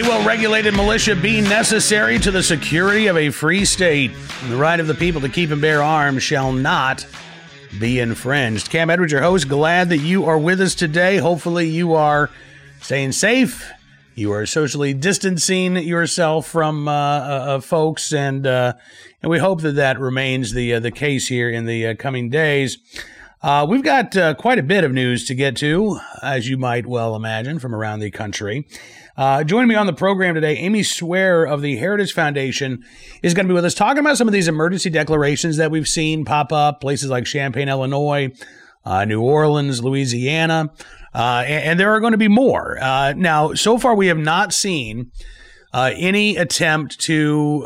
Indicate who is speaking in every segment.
Speaker 1: well-regulated militia be necessary to the security of a free state. The right of the people to keep and bear arms shall not be infringed. Cam Edwards, your host, glad that you are with us today. Hopefully you are staying safe. You are socially distancing yourself from folks, and we hope that remains the case here in the coming days. We've got quite a bit of news to get to, as you might well imagine, from around the country. Joining me on the program today, Amy Swearer of the Heritage Foundation is going to be with us talking about some of these emergency declarations that we've seen pop up, places like Champaign, Illinois, New Orleans, Louisiana, and there are going to be more. Now, so far we have not seen any attempt to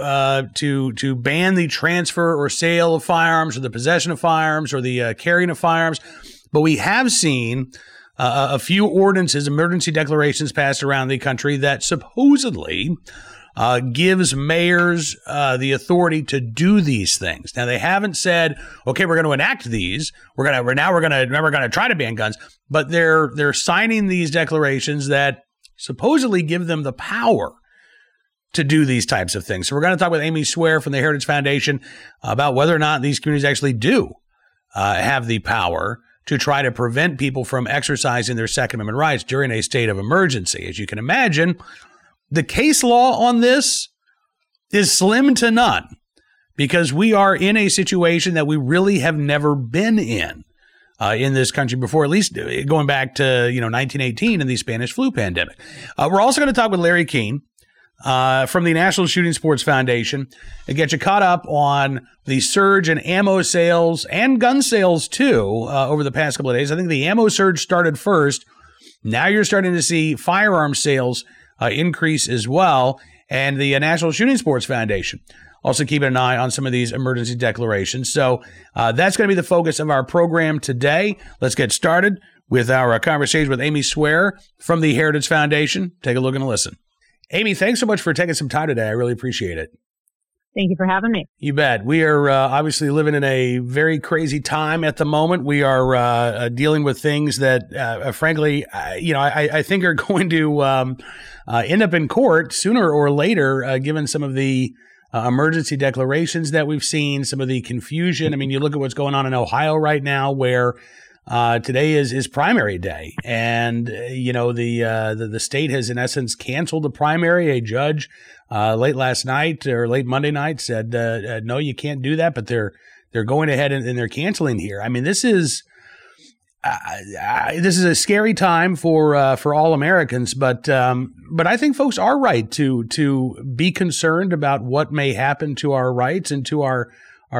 Speaker 1: ban the transfer or sale of firearms, or the possession of firearms, or the carrying of firearms, but we have seen a few ordinances, emergency declarations passed around the country that supposedly gives mayors the authority to do these things. Now, they haven't said, okay, we're going to enact these. We're going to try to ban guns, but they're signing these declarations that supposedly give them the power to do these types of things. So we're going to talk with Amy Swearer from the Heritage Foundation about whether or not these communities actually do have the power to try to prevent people from exercising their Second Amendment rights during a state of emergency. As you can imagine, the case law on this is slim to none, because we are in a situation that we really have never been in this country before, at least going back to 1918 and the Spanish flu pandemic. We're also going to talk with Larry Keane from the National Shooting Sports Foundation and get you caught up on the surge in ammo sales and gun sales too over the past couple of days. I think the ammo surge started first. Now you're starting to see firearm sales increase as well, and the National Shooting Sports Foundation also keeping an eye on some of these emergency declarations. So that's going to be the focus of our program today. Let's get started with our conversation with Amy Swearer from the Heritage Foundation. Take a look and listen. Amy, thanks so much for taking some time today. I really appreciate it.
Speaker 2: Thank you for having me.
Speaker 1: You bet. We are obviously living in a very crazy time at the moment. We are dealing with things that, frankly, I think are going to end up in court sooner or later, given some of the emergency declarations that we've seen, some of the confusion. I mean, you look at what's going on in Ohio right now, where today is primary day, and the state has in essence canceled the primary. A judge late last night or late Monday night said, no, you can't do that, but they're going ahead and they're canceling here. I mean, this is a scary time for all Americans, but I think folks are right to be concerned about what may happen to our rights and to our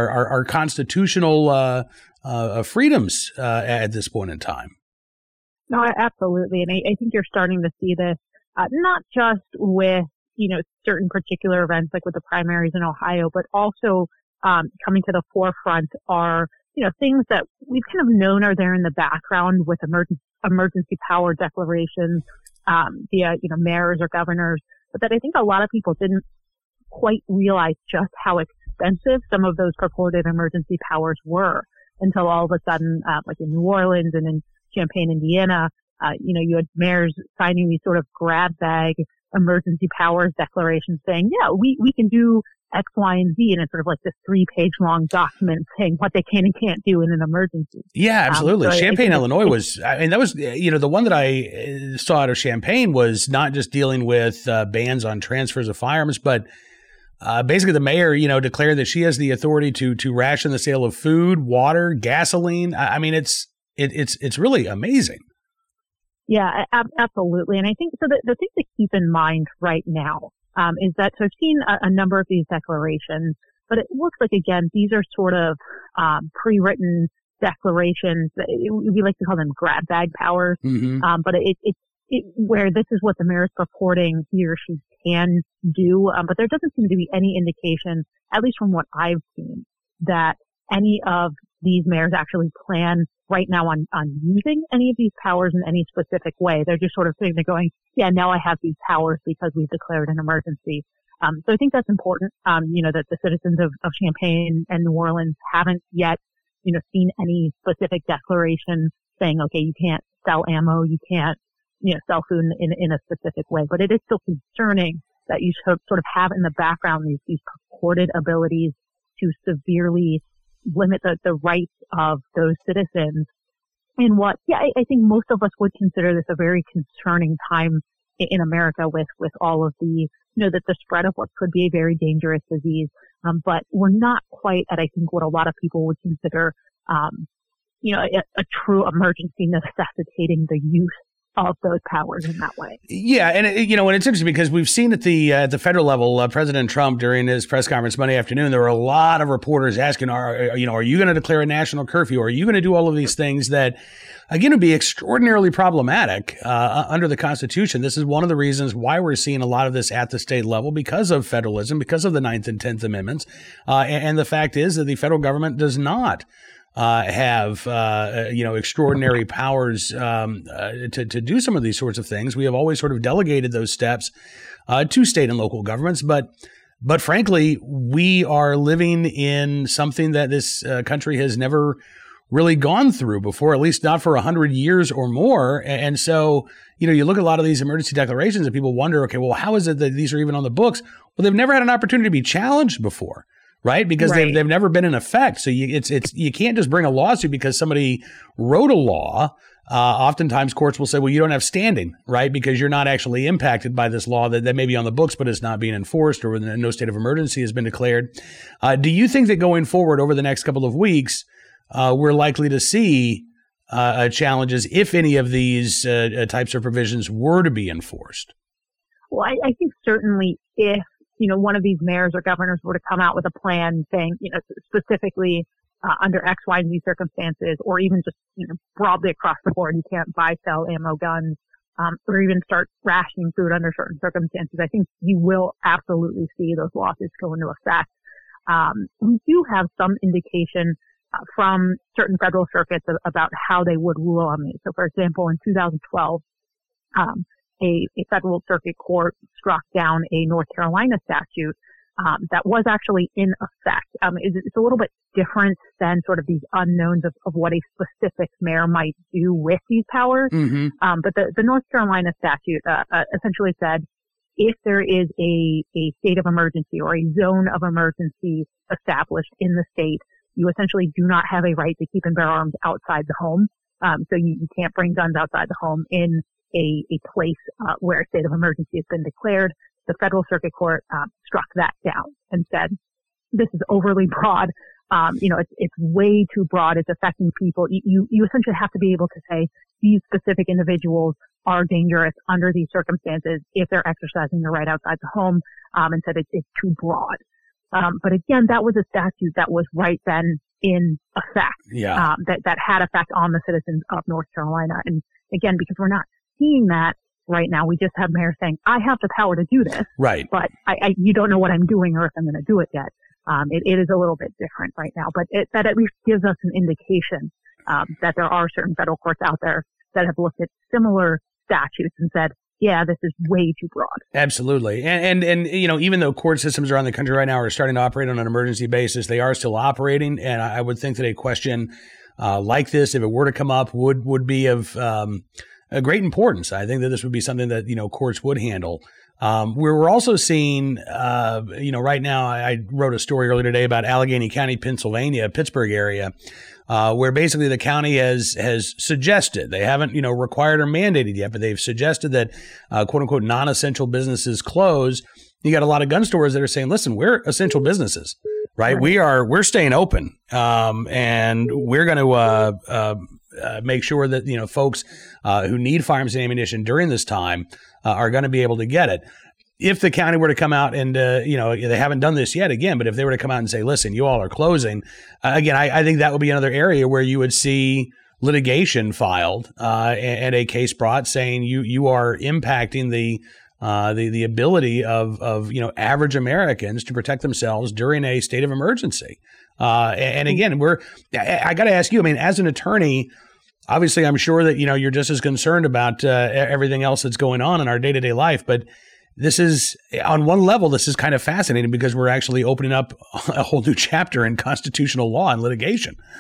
Speaker 1: constitutional freedoms at this point in time.
Speaker 2: No, absolutely. And I think you're starting to see this, not just with, certain particular events like with the primaries in Ohio, but also coming to the forefront are, things that we've kind of known are there in the background with emergency power declarations via, mayors or governors, but that I think a lot of people didn't quite realize just how expensive some of those purported emergency powers were, until all of a sudden, like in New Orleans and in Champaign, Indiana, you had mayors signing these sort of grab bag emergency powers declarations saying, yeah, we can do X, Y, and Z. And it's sort of like this 3-page long document saying what they can and can't do in an emergency.
Speaker 1: Yeah, absolutely. Champaign, Illinois that was, the one that I saw out of Champaign was not just dealing with bans on transfers of firearms, but basically the mayor, declared that she has the authority to ration the sale of food, water, gasoline. I mean, it's really amazing.
Speaker 2: Yeah, absolutely. And I think so. The thing to keep in mind right now is that, so I've seen a number of these declarations, but it looks like, again, these are sort of pre-written declarations. We like to call them grab bag powers, but it's where this is what the mayor is purporting he or she can do, but there doesn't seem to be any indication, at least from what I've seen, that any of these mayors actually plan right now on using any of these powers in any specific way. They're just sort of sitting there going, yeah, now I have these powers because we've declared an emergency. So I think that's important, that the citizens of Champaign and New Orleans haven't yet, seen any specific declaration saying, okay, you can't sell ammo, you can't, sell food in a specific way. But it is still concerning that you sort of have in the background these purported abilities to severely limit the rights of those citizens in what, I think most of us would consider this a very concerning time in America with all of the, that the spread of what could be a very dangerous disease. But we're not quite at, I think, what a lot of people would consider, a true emergency necessitating the use of those powers in that way.
Speaker 1: Yeah, and and it's interesting because we've seen at the federal level, President Trump during his press conference Monday afternoon, there were a lot of reporters asking, are you going to declare a national curfew? Are you going to do all of these things that, again, would be extraordinarily problematic under the Constitution? This is one of the reasons why we're seeing a lot of this at the state level because of federalism, because of the 9th and 10th Amendments, and the fact is that the federal government does not have extraordinary powers to do some of these sorts of things. We have always sort of delegated those steps to state and local governments, but frankly, we are living in something that this country has never really gone through before, at least not for 100 years or more. And so, you look at a lot of these emergency declarations and people wonder, okay, well, how is it that these are even on the books? Well, they've never had an opportunity to be challenged before. Right, because they've never been in effect, so you can't just bring a lawsuit because somebody wrote a law. Oftentimes, courts will say, "Well, you don't have standing, right, because you're not actually impacted by this law that may be on the books, but it's not being enforced, or no state of emergency has been declared." Do you think that going forward over the next couple of weeks, we're likely to see challenges if any of these types of provisions were to be enforced?
Speaker 2: Well, I think certainly if one of these mayors or governors were to come out with a plan saying, specifically under X, Y, and Z circumstances, or even just, broadly across the board, you can't buy, sell ammo, guns, or even start rationing food under certain circumstances, I think you will absolutely see those lawsuits go into effect. We do have some indication from certain federal circuits about how they would rule on these. So, for example, in 2012, a federal circuit court struck down a North Carolina statute that was actually in effect. It's a little bit different than sort of these unknowns of what a specific mayor might do with these powers. Mm-hmm. But the North Carolina statute essentially said if there is a state of emergency or a zone of emergency established in the state, you essentially do not have a right to keep and bear arms outside the home. So you can't bring guns outside the home in a place where a state of emergency has been declared. The federal circuit court struck that down and said, this is overly broad. It's way too broad. It's affecting people. You essentially have to be able to say these specific individuals are dangerous under these circumstances if they're exercising their right outside the home, and said it's too broad. But again, that was a statute that was right then in effect, that had effect on the citizens of North Carolina. And again, because we're not seeing that right now, we just have mayors saying, I have the power to do this,
Speaker 1: right?
Speaker 2: But you don't know what I'm doing or if I'm going to do it yet. It is a little bit different right now, but that at least gives us an indication that there are certain federal courts out there that have looked at similar statutes and said, yeah, this is way too broad.
Speaker 1: Absolutely. And even though court systems around the country right now are starting to operate on an emergency basis, they are still operating. And I would think that a question like this, if it were to come up, would be of a great importance. I think that this would be something that, courts would handle. We're also seeing, right now, I wrote a story earlier today about Allegheny County, Pennsylvania, Pittsburgh area, where basically the county has suggested, they haven't, required or mandated yet, but they've suggested that, quote unquote, non-essential businesses close. You got a lot of gun stores that are saying, listen, we're essential businesses, right? We're staying open, and we're going to, make sure that, folks who need firearms and ammunition during this time are going to be able to get it. If the county were to come out and, they haven't done this yet again, but if they were to come out and say, listen, you all are closing, again, I think that would be another area where you would see litigation filed and a case brought saying you are impacting the ability of average Americans to protect themselves during a state of emergency. And again, I got to ask you, I mean, as an attorney, obviously, I'm sure that, you're just as concerned about everything else that's going on in our day-to-day life. But this is, on one level, this is kind of fascinating because we're actually opening up a whole new chapter in constitutional law and litigation.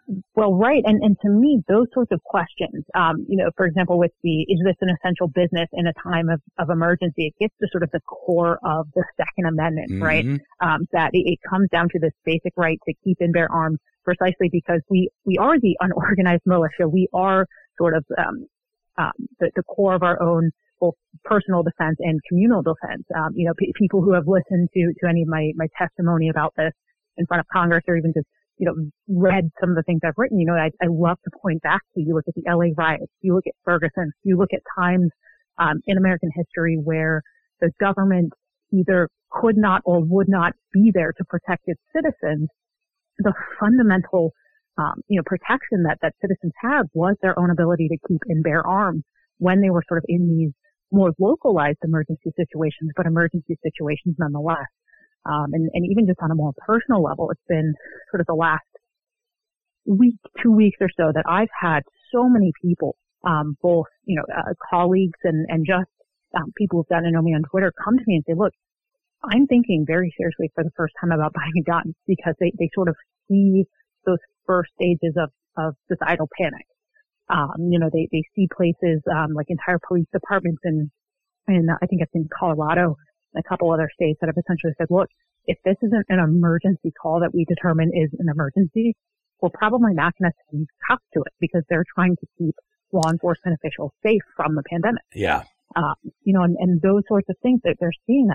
Speaker 2: Well, right. And to me, those sorts of questions, for example, is this an essential business in a time of emergency? It gets to sort of the core of the Second Amendment, mm-hmm. right? That it comes down to this basic right to keep and bear arms precisely because we are the unorganized militia. We are sort of, the core of our own both personal defense and communal defense. People who have listened to any of my testimony about this in front of Congress or even just read some of the things I've written, I love to point back to, you look at the LA riots, you look at Ferguson, you look at times, in American history where the government either could not or would not be there to protect its citizens. The fundamental, protection that citizens had was their own ability to keep and bear arms when they were sort of in these more localized emergency situations, but emergency situations nonetheless. And even just on a more personal level, it's been sort of the last week, 2 weeks or so that I've had so many people, both, colleagues and just, people who've gotten to know me on Twitter come to me and say, look, I'm thinking very seriously for the first time about buying a gun because they sort of see those first stages of societal panic. They see places, like entire police departments in I think it's in Colorado, a couple other states that have essentially said, look, if this isn't an emergency call that we determine is an emergency, we're probably not going to send cops to it because they're trying to keep law enforcement officials safe from the pandemic.
Speaker 1: Yeah.
Speaker 2: And those sorts of things that they're seeing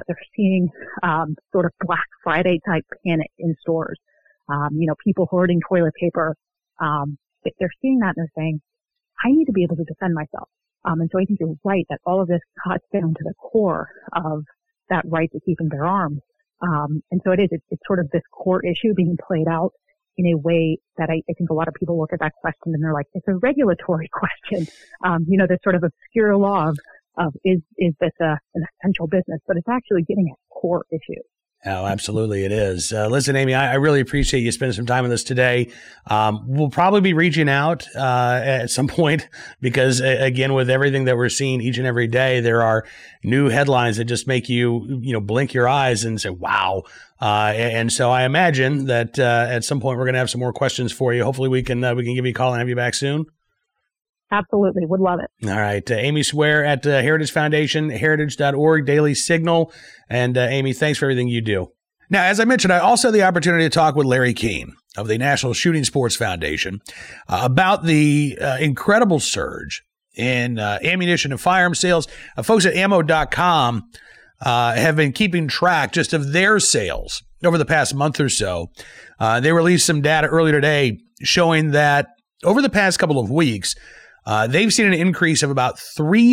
Speaker 2: sort of Black Friday type panic in stores. People hoarding toilet paper. They're seeing that and they're saying, I need to be able to defend myself. And so I think you're right that all of this cuts down to the core of that right to keep and bear arms. And so it's sort of this core issue being played out in a way that I think a lot of people look at that question and they're like, it's a regulatory question. This sort of obscure law of is this an essential business, but it's actually getting at core issue.
Speaker 1: Oh, absolutely it is. Listen, Amy, I really appreciate you spending some time with us today. We'll probably be reaching out at some point because, again, with everything that we're seeing each and every day, there are new headlines that just make you, blink your eyes and say, wow. And so I imagine that at some point we're going to have some more questions for you. Hopefully we can give you a call and have you back soon.
Speaker 2: Absolutely. Would love it.
Speaker 1: All right. Amy Swearer at Heritage Foundation, heritage.org, Daily Signal. And Amy, thanks for everything you do. Now, as I mentioned, I also had the opportunity to talk with Larry Keane of the National Shooting Sports Foundation about the incredible surge in ammunition and firearm sales. Folks at ammo.com have been keeping track just of their sales over the past month or so. They released some data earlier today showing that over the past couple of weeks, they've seen an increase of about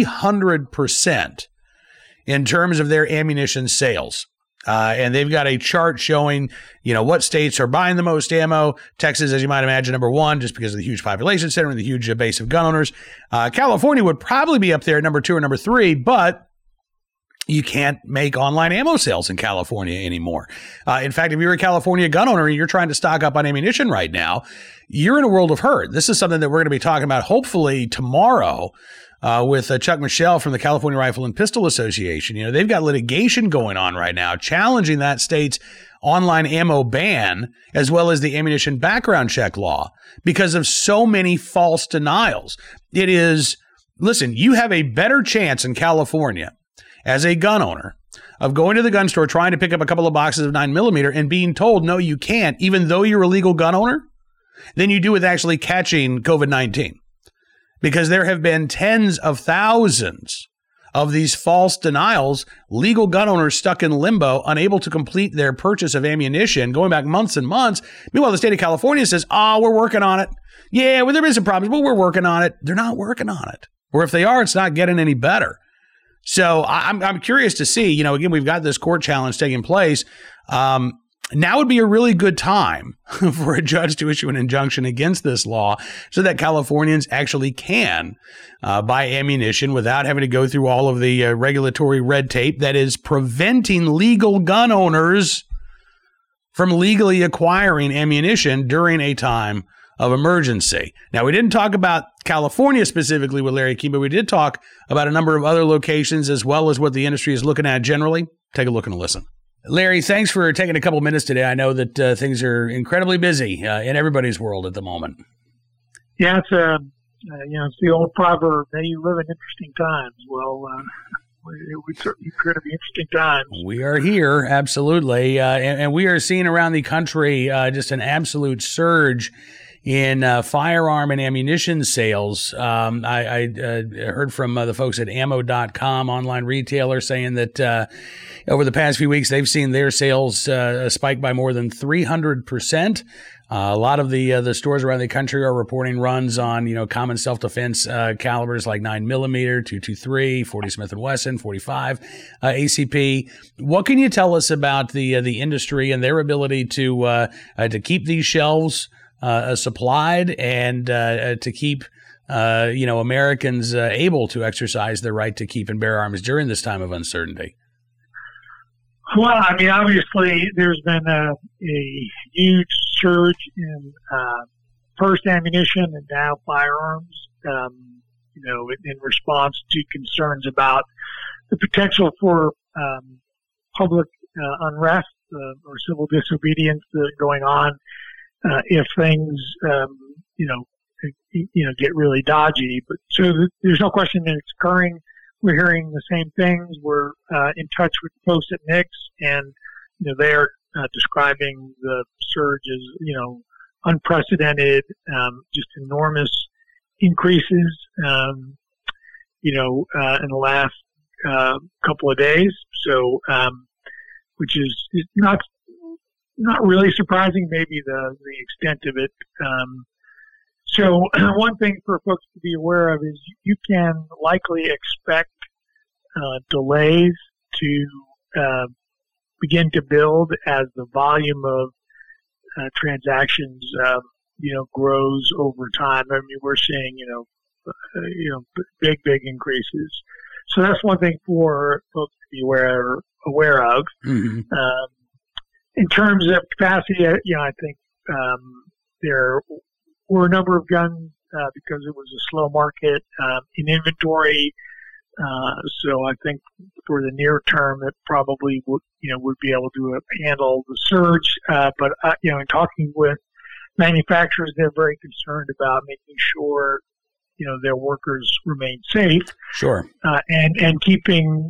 Speaker 1: 300% in terms of their ammunition sales. And they've got a chart showing, what states are buying the most ammo. Texas, as you might imagine, number one, just because of the huge population center and the huge base of gun owners. California would probably be up there at number 2 or number 3, but you can't make online ammo sales in California anymore. In fact, if you're a California gun owner and you're trying to stock up on ammunition right now, you're in a world of hurt. This is something that we're going to be talking about hopefully tomorrow with Chuck Michel from the California Rifle and Pistol Association. They've got litigation going on right now challenging that state's online ammo ban as well as the ammunition background check law because of so many false denials. Listen, you have a better chance in California as a gun owner of going to the gun store, trying to pick up a couple of boxes of 9mm and being told, no, you can't, even though you're a legal gun owner, than you do with actually catching COVID-19. Because there have been tens of thousands of these false denials, legal gun owners stuck in limbo, unable to complete their purchase of ammunition, going back months and months. Meanwhile, the state of California says, we're working on it. Yeah, well, there have been some problems, but we're working on it. They're not working on it. Or if they are, it's not getting any better. So I'm curious to see, again, we've got this court challenge taking place. Now would be a really good time for a judge to issue an injunction against this law so that Californians actually can buy ammunition without having to go through all of the regulatory red tape that is preventing legal gun owners from legally acquiring ammunition during a time of emergency. Now, we didn't talk about California specifically with Larry Keane, but we did talk about a number of other locations as well as what the industry is looking at generally. Take a look and a listen. Larry, thanks for taking a couple minutes today. I know that things are incredibly busy in everybody's world at the moment.
Speaker 3: Yeah, it's the old proverb, "May you live in interesting times." Well, we certainly could have interesting times.
Speaker 1: We are here, absolutely, and we are seeing around the country just an absolute surge in firearm and ammunition sales. I heard from the folks at ammo.com, online retailer, saying that over the past few weeks, they've seen their sales spike by more than 300%. A lot of the stores around the country are reporting runs on, common self-defense calibers like 9mm, .223, 40 Smith & Wesson, 45 ACP. What can you tell us about the industry and their ability to keep these shelves supplied and to keep Americans able to exercise their right to keep and bear arms during this time of uncertainty?
Speaker 3: Well, I mean, obviously, there's been a huge surge in first ammunition and now firearms, in response to concerns about the potential for public unrest or civil disobedience going on if things, get really dodgy. But so there's no question that it's occurring. We're hearing the same things. We're in touch with folks at NICS, and they're describing the surge as unprecedented, just enormous increases, in the last couple of days. So, which is not really surprising. Maybe the extent of it. So one thing for folks to be aware of is you can likely expect delays to begin to build as the volume of transactions, grows over time. I mean, we're seeing, big increases. So that's one thing for folks to be aware of. Mm-hmm. In terms of capacity, I think there were a number of guns because it was a slow market in inventory. So I think for the near term, it probably would be able to handle the surge. But in talking with manufacturers, they're very concerned about making sure their workers remain safe.
Speaker 1: Sure.
Speaker 3: And keeping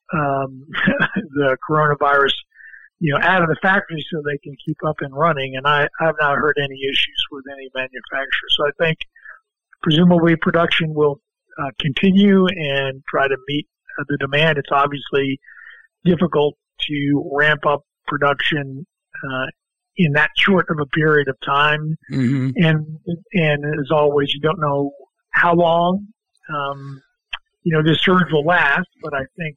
Speaker 3: the coronavirus out of the factory so they can keep up and running. And I've not heard any issues with any manufacturer. So I think presumably production will continue and try to meet the demand. It's obviously difficult to ramp up production in that short of a period of time. Mm-hmm. And as always, you don't know how long this surge will last, but I think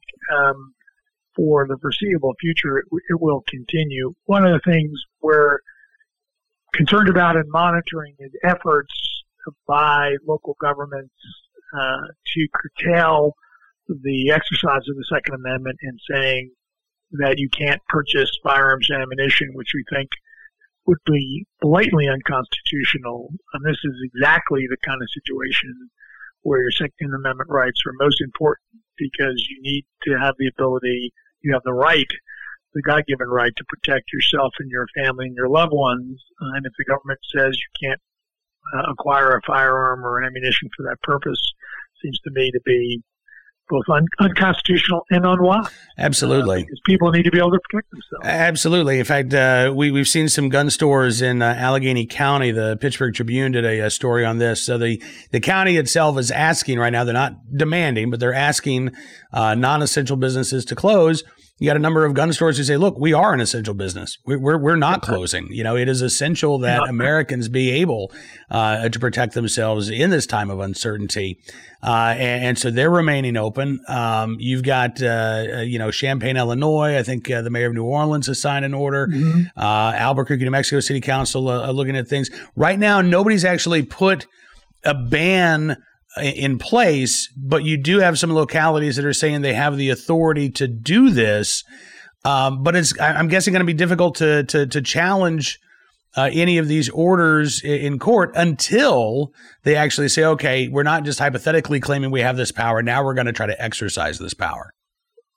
Speaker 3: for the foreseeable future, it will continue. One of the things we're concerned about and monitoring is efforts by local governments to curtail the exercise of the Second Amendment and saying that you can't purchase firearms and ammunition, which we think would be blatantly unconstitutional. And this is exactly the kind of situation where your Second Amendment rights are most important, because you need to have the ability, you have the right, the God-given right to protect yourself and your family and your loved ones. And if the government says you can't acquire a firearm or ammunition for that purpose, seems to me to be both unconstitutional and unwise.
Speaker 1: Absolutely.
Speaker 3: Because people need to be able to protect themselves.
Speaker 1: Absolutely. In fact, we've seen some gun stores in Allegheny County. The Pittsburgh Tribune did a story on this. So the county itself is asking right now, they're not demanding, but they're asking non-essential businesses to close. You got a number of gun stores who say, look, we are an essential business. We're not closing. It is essential that Americans be able to protect themselves in this time of uncertainty. And so they're remaining open. You've got, Champaign, Illinois. I think the mayor of New Orleans has signed an order. Mm-hmm. Albuquerque, New Mexico City Council looking at things. Right now, nobody's actually put a ban in place, but you do have some localities that are saying they have the authority to do this. But I'm guessing, going to be difficult to challenge any of these orders in court until they actually say, okay, we're not just hypothetically claiming we have this power. Now we're going to try to exercise this power.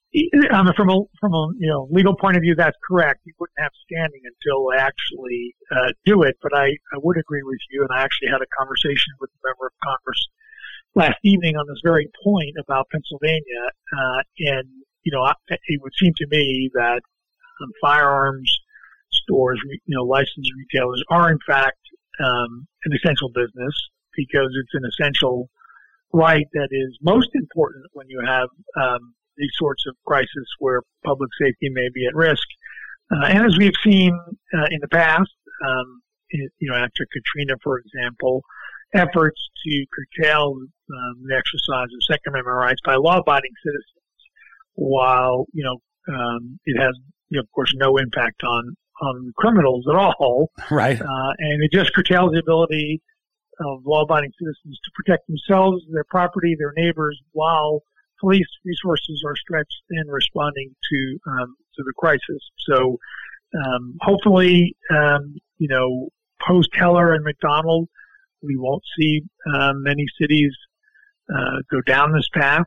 Speaker 3: From a legal point of view, that's correct. You wouldn't have standing until they actually do it. But I would agree with you, and I actually had a conversation with a member of Congress last evening on this very point about Pennsylvania. And it would seem to me that firearms stores, licensed retailers are in fact an essential business, because it's an essential right that is most important when you have these sorts of crises where public safety may be at risk. And as we've seen in the past, after Katrina, for example, efforts to curtail the exercise of Second Amendment rights by law-abiding citizens, while it has, of course, no impact on criminals at all.
Speaker 1: Right.
Speaker 3: And it just curtails the ability of law-abiding citizens to protect themselves, their property, their neighbors, while police resources are stretched in responding to the crisis. So hopefully, post Heller and McDonald, we won't see many cities go down this path.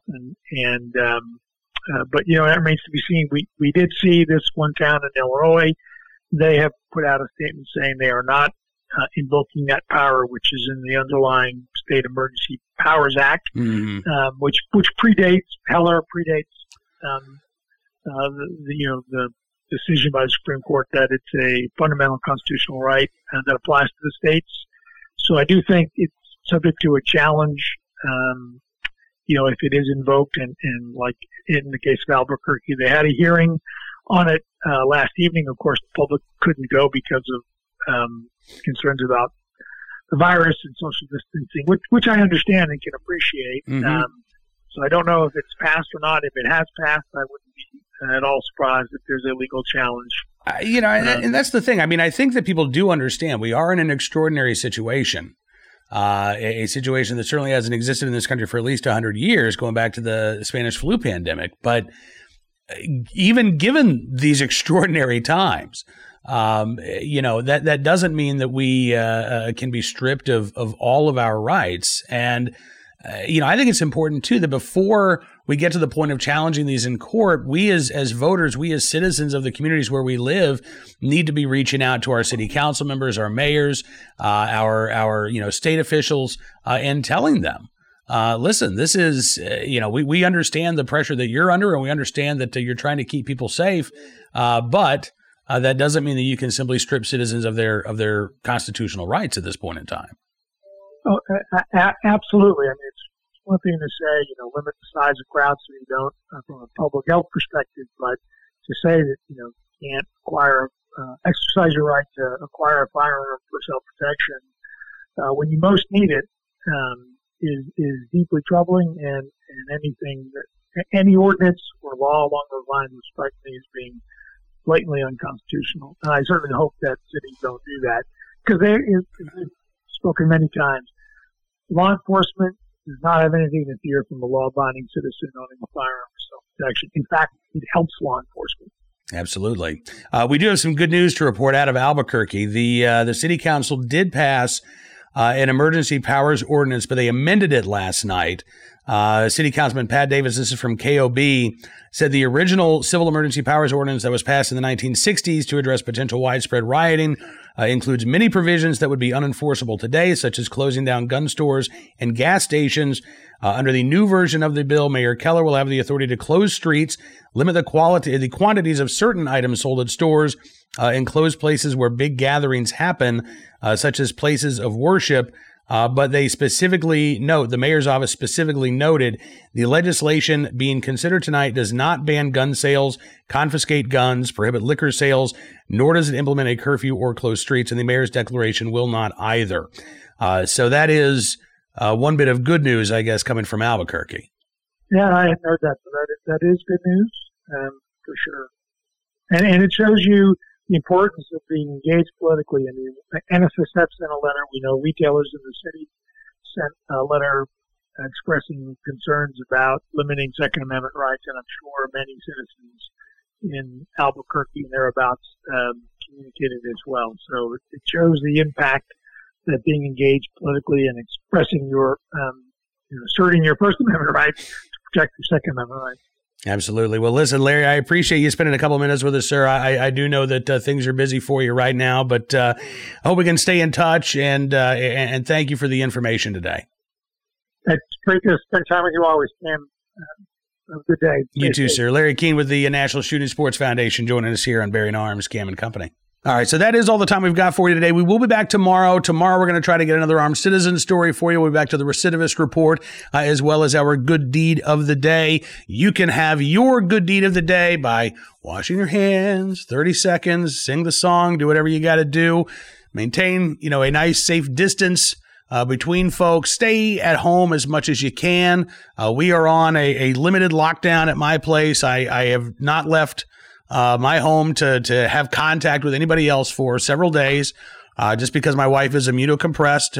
Speaker 3: But that remains to be seen. We did see this one town in Illinois. They have put out a statement saying they are not invoking that power, which is in the underlying State Emergency Powers Act, which predates Heller, predates the decision by the Supreme Court that it's a fundamental constitutional right that applies to the states. So I do think it's subject to a challenge, if it is invoked, and like in the case of Albuquerque, they had a hearing on it last evening. Of course, the public couldn't go because of concerns about the virus and social distancing, which I understand and can appreciate. So I don't know if it's passed or not. If it has passed, I wouldn't be at all surprised if there's a legal challenge.
Speaker 1: And that's the thing. I mean, I think that people do understand we are in an extraordinary situation, a situation that certainly hasn't existed in this country for at least 100 years, going back to the Spanish flu pandemic. But even given these extraordinary times, that doesn't mean that we can be stripped of all of our rights. And I think it's important too that before we get to the point of challenging these in court, we as voters, we as citizens of the communities where we live, need to be reaching out to our city council members, our mayors, our state officials, and telling them, listen, this is, we understand the pressure that you're under, and we understand that you're trying to keep people safe, but that doesn't mean that you can simply strip citizens of their constitutional rights at this point in time.
Speaker 3: Oh, absolutely. I mean, it's one thing to say, limit the size of crowds so you don't, from a public health perspective, but to say that, you can't exercise your right to acquire a firearm for self-protection when you most need it is deeply troubling, and any ordinance or law along those lines would strike me as being blatantly unconstitutional. And I certainly hope that cities don't do that, because there is, as spoken many times, law enforcement does not have anything to fear from a law-abiding citizen owning a firearm. So actually, in fact, it helps law enforcement.
Speaker 1: Absolutely. We do have some good news to report out of Albuquerque. The city council did pass an emergency powers ordinance, but they amended it last night. City Councilman Pat Davis, this is from KOB, said the original civil emergency powers ordinance that was passed in the 1960s to address potential widespread rioting includes many provisions that would be unenforceable today, such as closing down gun stores and gas stations. Under the new version of the bill, Mayor Keller will have the authority to close streets, limit the quantities of certain items sold at stores, and close places where big gatherings happen, such as places of worship. But they specifically note, the mayor's office specifically noted, the legislation being considered tonight does not ban gun sales, confiscate guns, prohibit liquor sales, nor does it implement a curfew or close streets, and the mayor's declaration will not either. So that is one bit of good news, I guess, coming from Albuquerque.
Speaker 3: Yeah, I had heard that. That is good news, for sure. And it shows you the importance of being engaged politically. I mean, NSSF sent a letter. We know retailers in the city sent a letter expressing concerns about limiting Second Amendment rights, and I'm sure many citizens in Albuquerque and thereabouts communicated as well. So it shows the impact that being engaged politically and expressing your, asserting your First Amendment rights to protect your Second Amendment rights.
Speaker 1: Absolutely. Well, listen, Larry, I appreciate you spending a couple of minutes with us, sir. I do know that things are busy for you right now, but I hope we can stay in touch, and thank you for the information today.
Speaker 3: It's great to spend time with you always, Cam. Have a good day.
Speaker 1: You too, sir. Larry Keane with the National Shooting Sports Foundation joining us here on Bearing Arms, Cam and Company. All right, so that is all the time we've got for you today. We will be back tomorrow. Tomorrow, we're going to try to get another armed citizen story for you. We'll be back to the recidivist report, as well as our good deed of the day. You can have your good deed of the day by washing your hands, 30 seconds, sing the song, do whatever you got to do. Maintain, a nice, safe distance between folks. Stay at home as much as you can. We are on a limited lockdown at my place. I have not left my home to have contact with anybody else for several days, just because my wife is immunocompromised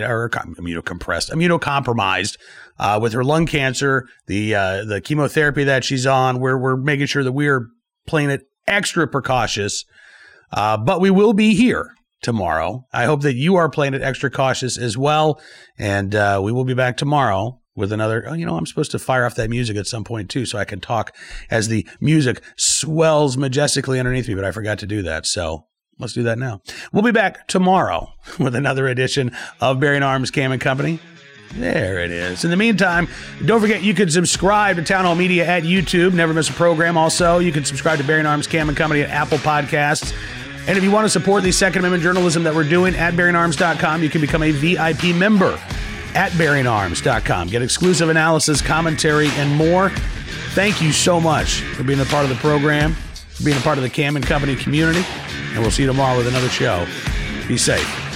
Speaker 1: with her lung cancer, the chemotherapy that she's on. We're making sure that we are playing it extra precautious, but we will be here tomorrow. I hope that you are playing it extra cautious as well, and we will be back tomorrow with another, I'm supposed to fire off that music at some point too, so I can talk as the music swells majestically underneath me, but I forgot to do that. So let's do that now. We'll be back tomorrow with another edition of Bearing Arms, Cam and Company. There it is. In the meantime, don't forget you can subscribe to Town Hall Media at YouTube. Never miss a program. Also, you can subscribe to Bearing Arms, Cam and Company at Apple Podcasts. And if you want to support the Second Amendment journalism that we're doing at BearingArms.com, you can become a VIP member at BearingArms.com. Get exclusive analysis, commentary, and more. Thank you so much for being a part of the program, for being a part of the Cam and Company community, and we'll see you tomorrow with another show. Be safe.